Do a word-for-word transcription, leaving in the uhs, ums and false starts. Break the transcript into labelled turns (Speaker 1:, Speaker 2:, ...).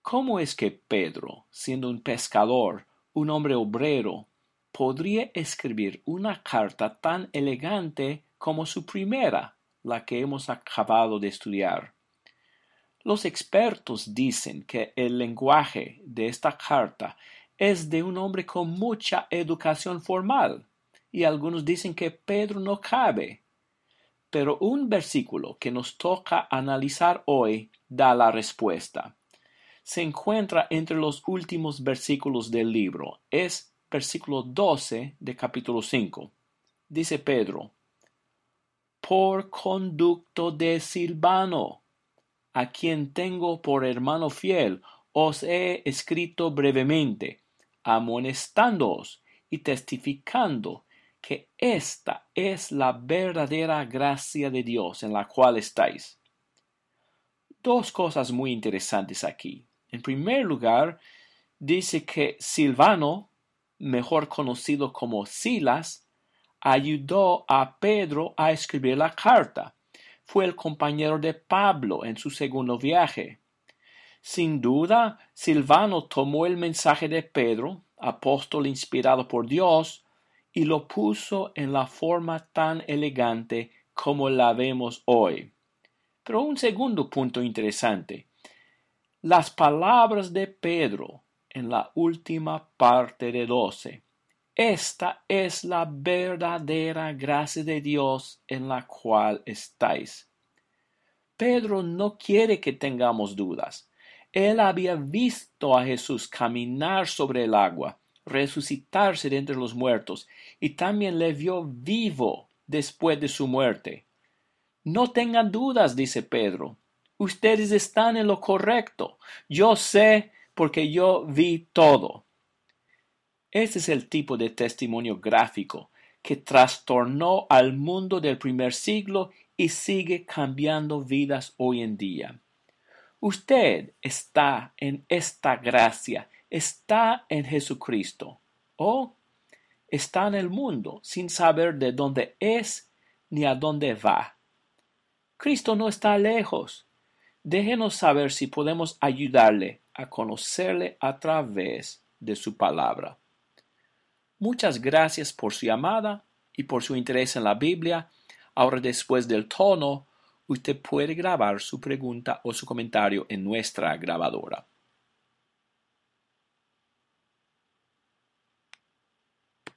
Speaker 1: ¿Cómo es que Pedro, siendo un pescador, un hombre obrero, podría escribir una carta tan elegante como su primera, la que hemos acabado de estudiar? Los expertos dicen que el lenguaje de esta carta es de un hombre con mucha educación formal, y algunos dicen que Pedro no cabe. Pero un versículo que nos toca analizar hoy da la respuesta. Se encuentra entre los últimos versículos del libro. Es versículo doce de capítulo cinco. Dice Pedro: por conducto de Silvano, a quien tengo por hermano fiel, os he escrito brevemente, amonestándoos y testificando que esta es la verdadera gracia de Dios en la cual estáis. Dos cosas muy interesantes aquí. En primer lugar, dice que Silvano, mejor conocido como Silas, ayudó a Pedro a escribir la carta. Fue el compañero de Pablo en su segundo viaje. Sin duda, Silvano tomó el mensaje de Pedro, apóstol inspirado por Dios, y lo puso en la forma tan elegante como la vemos hoy. Pero un segundo punto interesante. Las palabras de Pedro en la última parte de doce. Esta es la verdadera gracia de Dios en la cual estáis. Pedro no quiere que tengamos dudas. Él había visto a Jesús caminar sobre el agua, resucitarse de entre los muertos, y también le vio vivo después de su muerte. No tengan dudas, dice Pedro. Ustedes están en lo correcto. Yo sé porque yo vi todo. Este es el tipo de testimonio gráfico que trastornó al mundo del primer siglo y sigue cambiando vidas hoy en día. Usted está en esta gracia, está en Jesucristo, o está en el mundo sin saber de dónde es ni a dónde va. Cristo no está lejos. Déjenos saber si podemos ayudarle a conocerle a través de su palabra. Muchas gracias por su llamada y por su interés en la Biblia. Ahora, después del tono, usted puede grabar su pregunta o su comentario en nuestra grabadora.